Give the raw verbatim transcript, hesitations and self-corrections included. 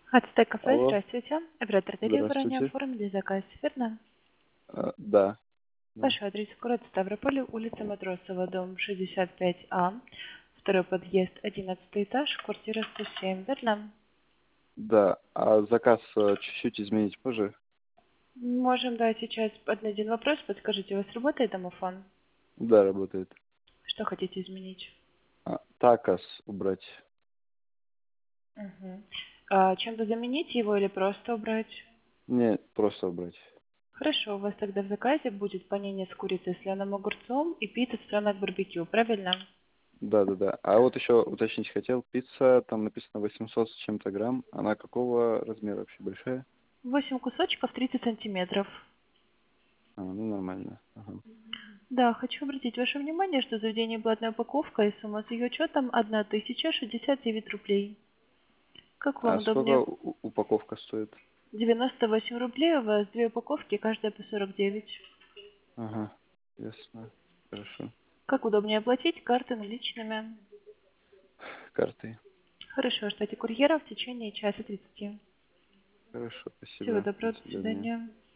Ацтек кафе, Алло, здравствуйте. Оператор отеля, вы ранее здравствуйте. оформили заказ, верно? А, да, да, Ваш адрес город Ставрополь, улица Матросова, дом шестьдесят пять А, второй подъезд, одиннадцатый этаж, квартира сто семь, верно? да. А заказ э, чуть-чуть изменить позже? Можем, да, сейчас один вопрос. Подскажите, у вас работает домофон? Да, работает. Что хотите изменить? А, такос убрать. Угу. А, чем-то заменить его или просто убрать? Не, просто убрать. Хорошо, у вас тогда в заказе будет панини с курицей с лёным огурцом и пицца цыпленок барбекю, правильно? Да, да, да. А вот еще уточнить хотел. Пицца, там написано восемьсот с чем-то грамм. Она какого размера вообще? Большая? Восемь кусочков, тридцать сантиметров. А, ну нормально. Ага. Да, хочу обратить ваше внимание, что заведение платная упаковка и сумма с ее учетом тысяча шестьдесят девять рублей. Как вам А сколько удобнее? у- упаковка стоит? девяносто восемь рублей, у вас две упаковки, каждая по сорок девять. Ага, ясно. Хорошо. Как удобнее оплатить? Карты наличными. Картой. Хорошо, ждите курьера в течение часа тридцати. Хорошо, Всего спасибо. До доброго, до свидания. свидания.